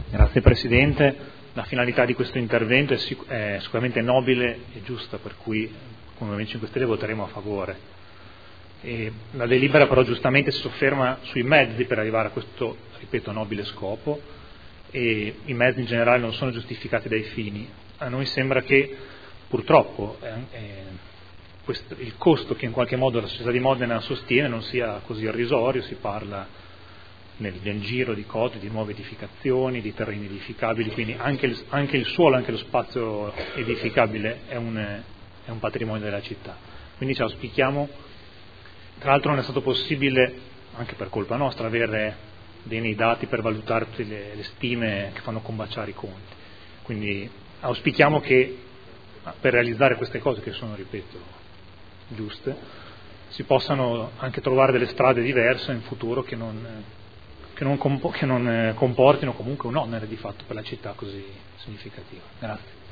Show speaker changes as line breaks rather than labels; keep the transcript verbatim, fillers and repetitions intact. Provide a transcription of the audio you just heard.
Grazie Presidente. La finalità di questo intervento è, sic- è sicuramente nobile e giusta, per cui come Movimento cinque Stelle voteremo a favore. E la delibera però giustamente si sofferma sui mezzi per arrivare a questo, ripeto, nobile scopo, e i mezzi in generale non sono giustificati dai fini. A noi sembra che purtroppo eh, eh, questo, il costo che in qualche modo la società di Modena sostiene non sia così irrisorio. Si parla nel, nel giro di cose, di nuove edificazioni, di terreni edificabili, quindi anche il, anche il suolo, anche lo spazio edificabile è un, è un patrimonio della città. Quindi ci auspichiamo, tra l'altro non è stato possibile, anche per colpa nostra, avere bene i dati per valutare tutte le, le stime che fanno combaciare i conti. Quindi auspichiamo che per realizzare queste cose, che sono, ripeto, giuste, si possano anche trovare delle strade diverse in futuro che non, che non, compo- che non comportino comunque un onere di fatto per la città così significativa. Grazie.